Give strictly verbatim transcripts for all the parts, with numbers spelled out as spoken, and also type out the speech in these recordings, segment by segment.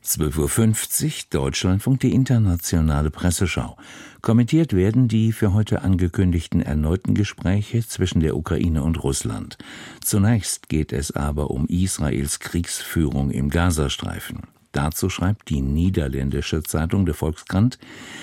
zwölf Uhr fünfzig, Deutschlandfunk, die internationale Presseschau. Kommentiert werden die für heute angekündigten erneuten Gespräche zwischen der Ukraine und Russland. Zunächst geht es aber um Israels Kriegsführung im Gazastreifen. Dazu schreibt die niederländische Zeitung De Volkskrant: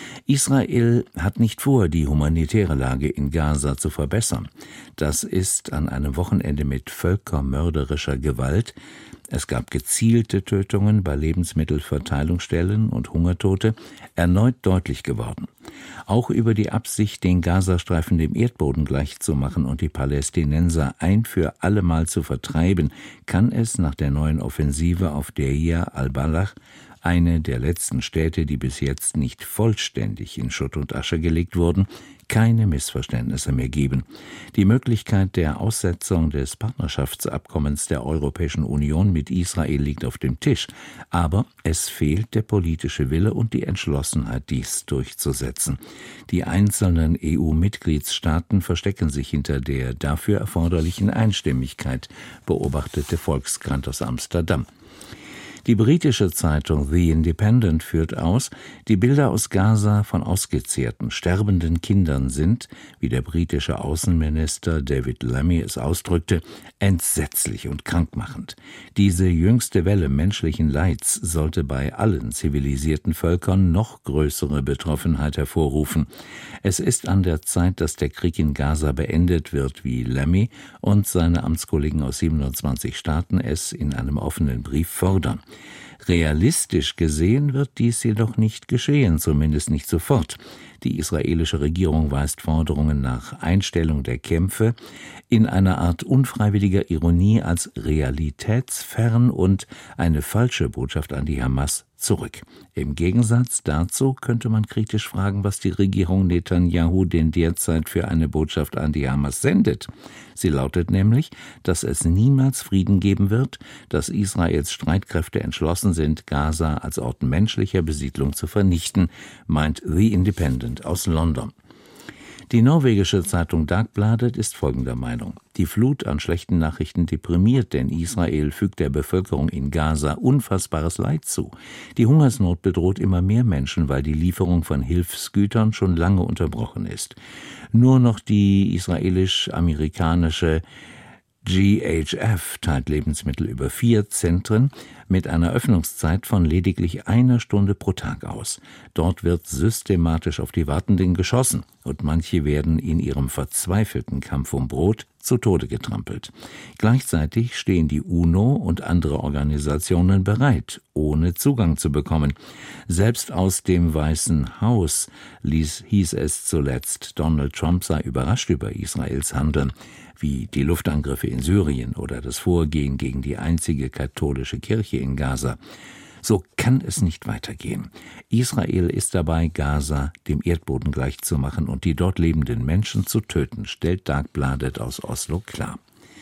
Israel hat nicht vor, die humanitäre Lage in Gaza zu verbessern. Das ist an einem Wochenende mit völkermörderischer Gewalt, es gab gezielte Tötungen bei Lebensmittelverteilungsstellen und Hungertote, erneut deutlich geworden. Auch über die Absicht, den Gazastreifen dem Erdboden gleichzumachen und die Palästinenser ein für allemal zu vertreiben, kann es nach der neuen Offensive auf Deir al-Balach, eine der letzten Städte, die bis jetzt nicht vollständig in Schutt und Asche gelegt wurden, keine Missverständnisse mehr geben. Die Möglichkeit der Aussetzung des Partnerschaftsabkommens der Europäischen Union mit Israel liegt auf dem Tisch, aber es fehlt der politische Wille und die Entschlossenheit, dies durchzusetzen. Die einzelnen E U-Mitgliedstaaten verstecken sich hinter der dafür erforderlichen Einstimmigkeit, beobachtete Volkskrant aus Amsterdam. Die britische Zeitung The Independent führt aus, die Bilder aus Gaza von ausgezehrten, sterbenden Kindern sind, wie der britische Außenminister David Lammy es ausdrückte, entsetzlich und krankmachend. Diese jüngste Welle menschlichen Leids sollte bei allen zivilisierten Völkern noch größere Betroffenheit hervorrufen. Es ist an der Zeit, dass der Krieg in Gaza beendet wird, wie Lammy und seine Amtskollegen aus siebenundzwanzig Staaten es in einem offenen Brief fordern. Realistisch gesehen wird dies jedoch nicht geschehen, zumindest nicht sofort. Die israelische Regierung weist Forderungen nach Einstellung der Kämpfe in einer Art unfreiwilliger Ironie als realitätsfern und eine falsche Botschaft an die Hamas zurück. Im Gegensatz dazu könnte man kritisch fragen, was die Regierung Netanyahu denn derzeit für eine Botschaft an die Hamas sendet. Sie lautet nämlich, dass es niemals Frieden geben wird, dass Israels Streitkräfte entschlossen sind, Gaza als Ort menschlicher Besiedlung zu vernichten, meint The Independent aus London. Die norwegische Zeitung Dagbladet ist folgender Meinung: Die Flut an schlechten Nachrichten deprimiert, denn Israel fügt der Bevölkerung in Gaza unfassbares Leid zu. Die Hungersnot bedroht immer mehr Menschen, weil die Lieferung von Hilfsgütern schon lange unterbrochen ist. Nur noch die israelisch-amerikanische G H F teilt Lebensmittel über vier Zentren mit einer Öffnungszeit von lediglich einer Stunde pro Tag aus. Dort wird systematisch auf die Wartenden geschossen und manche werden in ihrem verzweifelten Kampf um Brot zu Tode getrampelt. Gleichzeitig stehen die UNO und andere Organisationen bereit, ohne Zugang zu bekommen. Selbst aus dem Weißen Haus ließ, hieß es zuletzt, Donald Trump sei überrascht über Israels Handeln, wie die Luftangriffe in Syrien oder das Vorgehen gegen die einzige katholische Kirche in Gaza. So kann es nicht weitergehen. Israel ist dabei, Gaza dem Erdboden gleichzumachen und die dort lebenden Menschen zu töten, stellt Dagbladet aus Oslo klar.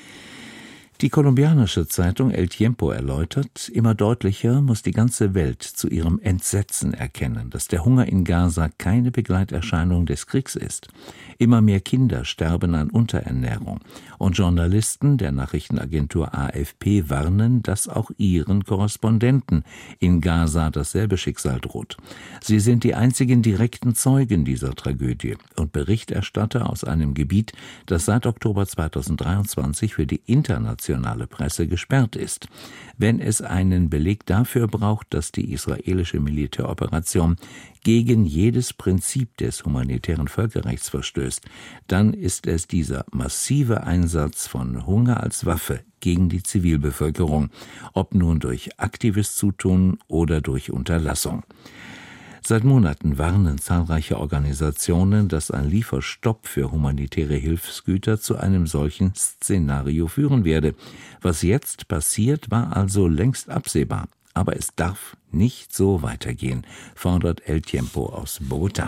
Die kolumbianische Zeitung El Tiempo erläutert, immer deutlicher muss die ganze Welt zu ihrem Entsetzen erkennen, dass der Hunger in Gaza keine Begleiterscheinung des Kriegs ist. Immer mehr Kinder sterben an Unterernährung und Journalisten der Nachrichtenagentur A F P warnen, dass auch ihren Korrespondenten in Gaza dasselbe Schicksal droht. Sie sind die einzigen direkten Zeugen dieser Tragödie und Berichterstatter aus einem Gebiet, das seit Oktober zweitausenddreiundzwanzig für die internationale Presse gesperrt ist. Wenn es einen Beleg dafür braucht, dass die israelische Militäroperation gegen jedes Prinzip des humanitären Völkerrechts verstößt, dann ist es dieser massive Einsatz von Hunger als Waffe gegen die Zivilbevölkerung, ob nun durch aktives Zutun oder durch Unterlassung. Seit Monaten warnen zahlreiche Organisationen, dass ein Lieferstopp für humanitäre Hilfsgüter zu einem solchen Szenario führen werde. Was jetzt passiert, war also längst absehbar. Aber es darf nicht so weitergehen, fordert El Tiempo aus Bogotá.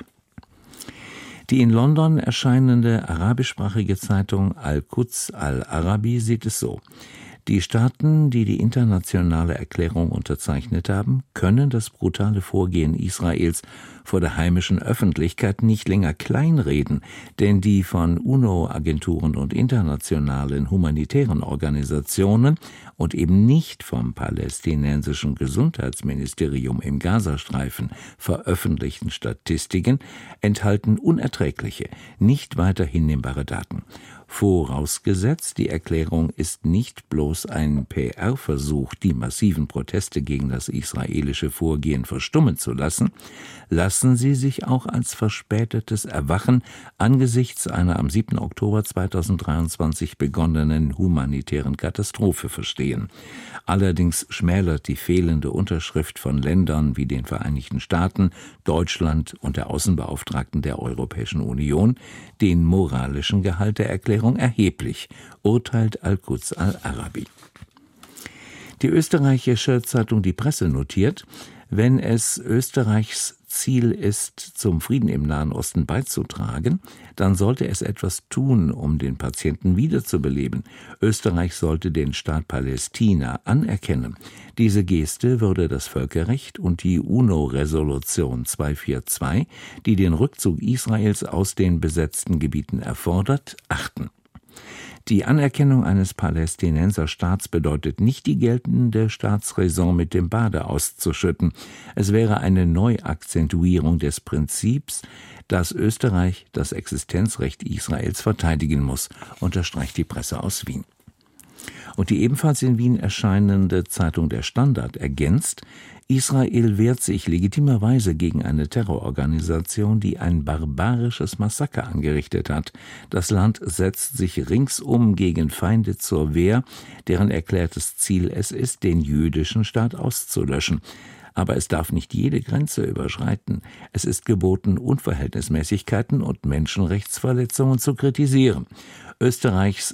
Die in London erscheinende arabischsprachige Zeitung Al-Quds Al-Arabi sieht es so: Die Staaten, die die internationale Erklärung unterzeichnet haben, können das brutale Vorgehen Israels vor der heimischen Öffentlichkeit nicht länger kleinreden, denn die von UNO-Agenturen und internationalen humanitären Organisationen und eben nicht vom palästinensischen Gesundheitsministerium im Gazastreifen veröffentlichten Statistiken enthalten unerträgliche, nicht weiter hinnehmbare Daten. Vorausgesetzt, die Erklärung ist nicht bloß ein P R-Versuch, die massiven Proteste gegen das israelische Vorgehen verstummen zu lassen, lassen sie sich auch als verspätetes Erwachen angesichts einer am siebten Oktober zweitausenddreiundzwanzig begonnenen humanitären Katastrophe verstehen. Allerdings schmälert die fehlende Unterschrift von Ländern wie den Vereinigten Staaten, Deutschland und der Außenbeauftragten der Europäischen Union den moralischen Gehalt der Erklärung erheblich, urteilt Al-Quds Al-Arabi. Die österreichische Zeitung Die Presse notiert, wenn es Österreichs Ziel ist, zum Frieden im Nahen Osten beizutragen, dann sollte es etwas tun, um den Patienten wiederzubeleben. Österreich sollte den Staat Palästina anerkennen. Diese Geste würde das Völkerrecht und die UNO-Resolution zweihundertvierundzwanzig, die den Rückzug Israels aus den besetzten Gebieten erfordert, achten. Die Anerkennung eines Palästinenserstaats bedeutet nicht, die geltende Staatsräson mit dem Bade auszuschütten. Es wäre eine Neuakzentuierung des Prinzips, dass Österreich das Existenzrecht Israels verteidigen muss, unterstreicht die Presse aus Wien. Und die ebenfalls in Wien erscheinende Zeitung Der Standard ergänzt, Israel wehrt sich legitimerweise gegen eine Terrororganisation, die ein barbarisches Massaker angerichtet hat. Das Land setzt sich ringsum gegen Feinde zur Wehr, deren erklärtes Ziel es ist, den jüdischen Staat auszulöschen. Aber es darf nicht jede Grenze überschreiten. Es ist geboten, Unverhältnismäßigkeiten und Menschenrechtsverletzungen zu kritisieren. Österreichs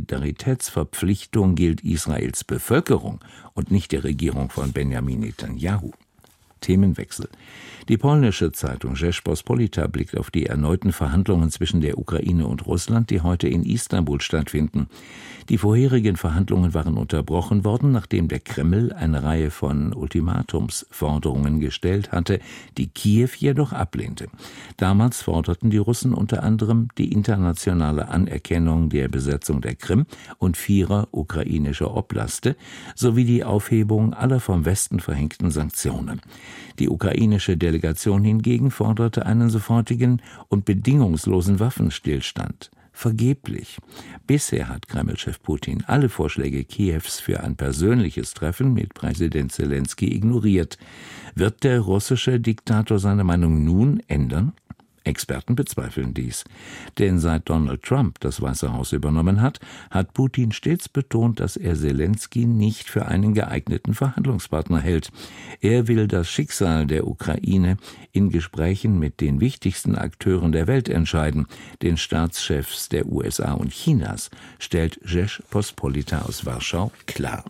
Solidaritätsverpflichtung gilt Israels Bevölkerung und nicht der Regierung von Benjamin Netanyahu. Themenwechsel. Die polnische Zeitung Rzeczpospolita blickt auf die erneuten Verhandlungen zwischen der Ukraine und Russland, die heute in Istanbul stattfinden. Die vorherigen Verhandlungen waren unterbrochen worden, nachdem der Kreml eine Reihe von Ultimatumsforderungen gestellt hatte, die Kiew jedoch ablehnte. Damals forderten die Russen unter anderem die internationale Anerkennung der Besetzung der Krim und vierer ukrainischer Oblaste sowie die Aufhebung aller vom Westen verhängten Sanktionen. Die ukrainische Delegation hingegen forderte einen sofortigen und bedingungslosen Waffenstillstand. Vergeblich. Bisher hat Kreml-Chef Putin alle Vorschläge Kiews für ein persönliches Treffen mit Präsident Selenskyj ignoriert. Wird der russische Diktator seine Meinung nun ändern? Experten bezweifeln dies. Denn seit Donald Trump das Weiße Haus übernommen hat, hat Putin stets betont, dass er Selenskyj nicht für einen geeigneten Verhandlungspartner hält. Er will das Schicksal der Ukraine in Gesprächen mit den wichtigsten Akteuren der Welt entscheiden, den Staatschefs der U S A und Chinas, stellt Rzeczpospolita aus Warschau klar.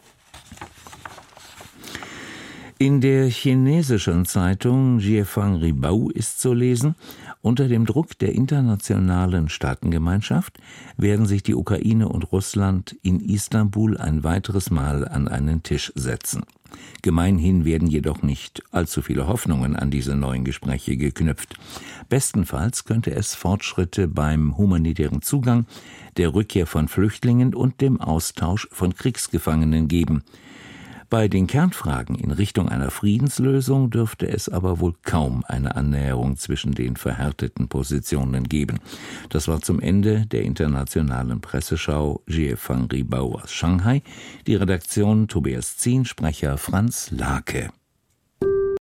In der chinesischen Zeitung Jiefang Ribao ist zu lesen, unter dem Druck der internationalen Staatengemeinschaft werden sich die Ukraine und Russland in Istanbul ein weiteres Mal an einen Tisch setzen. Gemeinhin werden jedoch nicht allzu viele Hoffnungen an diese neuen Gespräche geknüpft. Bestenfalls könnte es Fortschritte beim humanitären Zugang, der Rückkehr von Flüchtlingen und dem Austausch von Kriegsgefangenen geben. Bei den Kernfragen in Richtung einer Friedenslösung dürfte es aber wohl kaum eine Annäherung zwischen den verhärteten Positionen geben. Das war zum Ende der internationalen Presseschau Jiefang Ribao aus Shanghai. Die Redaktion Tobias Zien, Sprecher Franz Lake.